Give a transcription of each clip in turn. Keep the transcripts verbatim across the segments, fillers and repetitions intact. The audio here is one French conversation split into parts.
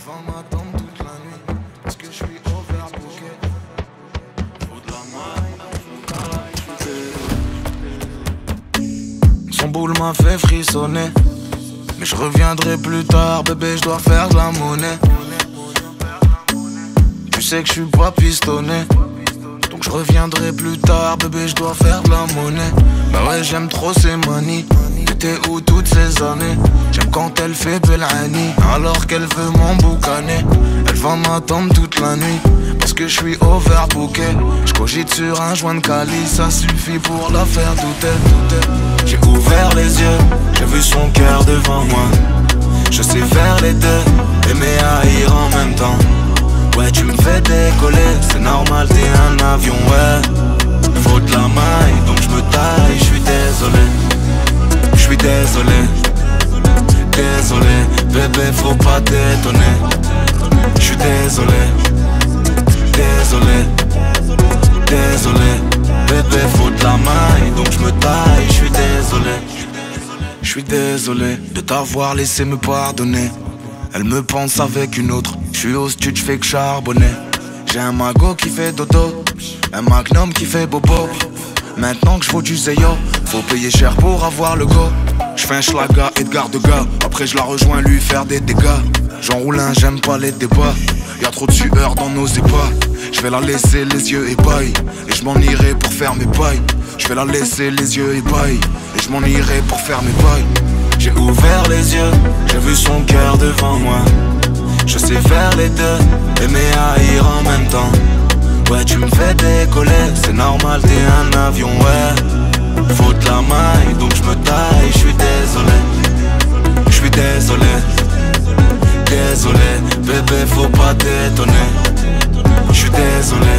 va m'attendre toute la nuit parce que je suis overbooké. Faut de la maille. Son boule m'a fait frissonner, mais je reviendrai plus tard, bébé, je dois faire de la monnaie. Tu sais que je suis pas pistonné, donc je reviendrai plus tard, bébé, je dois faire de la monnaie. Bah ouais, j'aime trop ces manies. T'étais où toutes ces années? J'aime quand elle fait Belani, alors qu'elle veut m'emboucaner. Elle va m'attendre toute la nuit parce que je suis overbooké. Je cogite sur un joint de Cali, ça suffit pour la faire douter. J'ai ouvert les yeux, j'ai vu son cœur devant moi. Je sais faire les deux, aimer haïr en même temps. Ouais, tu me fais décoller, c'est normal, t'es un avion, ouais. Faut de la maille, donc je me taille, je suis désolé. Je suis désolé, désolé, bébé, faut pas t'étonner. Je suis désolé, désolé, désolé, bébé, faut de la maille, donc je me taille, je suis désolé. Je suis désolé de t'avoir laissé me pardonner. Elle me pense avec une autre, je suis au stud, je fais que charbonner. J'ai un magot qui fait dodo, un magnum qui fait bobo. Maintenant que je vaux du Zeyo, faut payer cher pour avoir le go. Je fais un schlaga Edgar de gars, après je la rejoins lui faire des dégâts. J'enroule un, j'aime pas les débats, y'a trop de sueur dans nos ébats. Je vais la laisser les yeux ébahis, et je m'en irai pour faire mes bails. Je vais la laisser les yeux ébahis, et je m'en irai pour faire mes bails. J'ai ouvert les yeux, j'ai vu son cœur devant moi. Je sais faire les deux, aimer haïr en même temps. Ouais, tu me fais décoller, c'est normal, t'es un avion, ouais. Faut de la maille, donc je me taille, je suis désolé. Je suis désolé, désolé, bébé, faut pas t'étonner. Je suis désolé,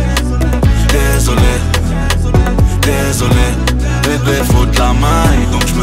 désolé, désolé, bébé, faut de la maille, donc je me